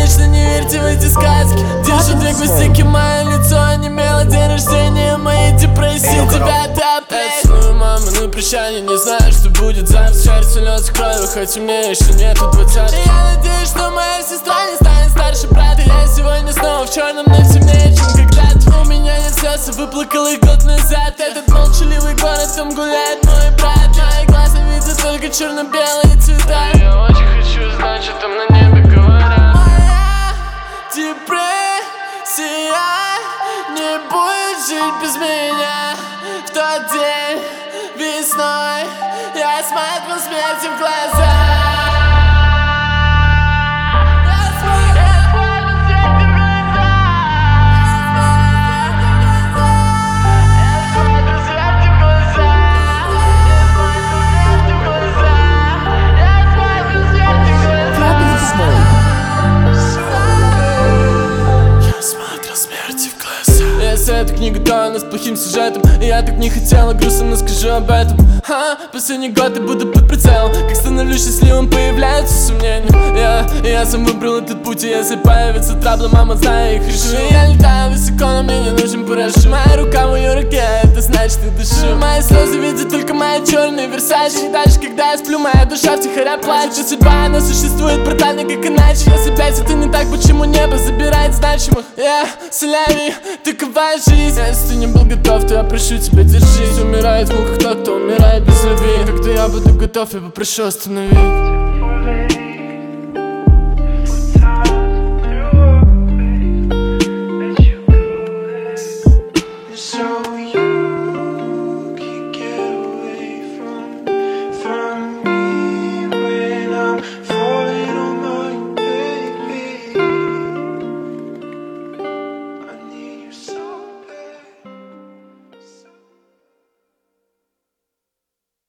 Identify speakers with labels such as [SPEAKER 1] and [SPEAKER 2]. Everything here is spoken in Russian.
[SPEAKER 1] точно не верьте в эти сказки. Держу две гвоздики, мое лицо онемело. День рождения моей депрессии 9 апреля. Целую маму на прощание, не знаю, что будет завтра. Сердце льется кровью, хоть у меня еще нету 20. Я надеюсь, что моя сестра не станет старше брата. Я сегодня снова в черном, но темнее, чем когда-то. У меня нет сердца, выплакал их год назад. Этот молчаливый город, там гуляет мой брат. Мои глаза видят только черно-белые цвета.
[SPEAKER 2] Я очень хочу знать, что там на небе говорят.
[SPEAKER 1] Моя депрессия не будет жить без меня. В тот день весной я смотрю смерти в глаза. Эту книгу тонна с плохим сюжетом, и я так не хотела, грустно скажу об этом. Последний год я буду под прицелом. Как становлюсь счастливым, появляются сомнения. Я сам выбрал этот путь, и если появится трабла, мама, знаю, их решу. Я летаю высоко, но мне не нужен парашют. Моя рука в ее руке, это значит, я дышу. Мои слезы видят только мои черные Версачи. И дальше, когда я сплю, моя душа втихаря плачет. Судьба, она существует, братан, никак иначе. Если, блядь, это не так, почему небо забирает значимых? Соляви, такова жизнь. Если ты не был готов, то я прошу тебя, держись. Умирает в муках тот, кто умирает без любви. Когда я буду готов, я попрошу остановить.
[SPEAKER 2] So